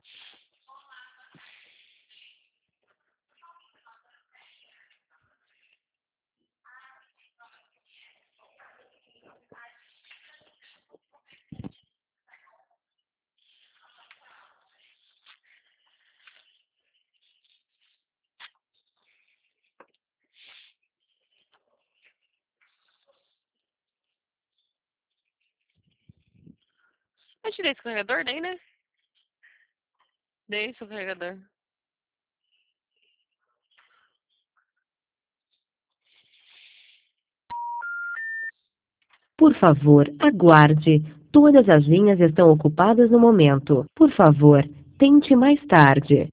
Eu tirei esse carregador daí, né? Dei seu carregador. Por favor, aguarde. Todas as linhas estão ocupadas no momento. Por favor, tente mais tarde.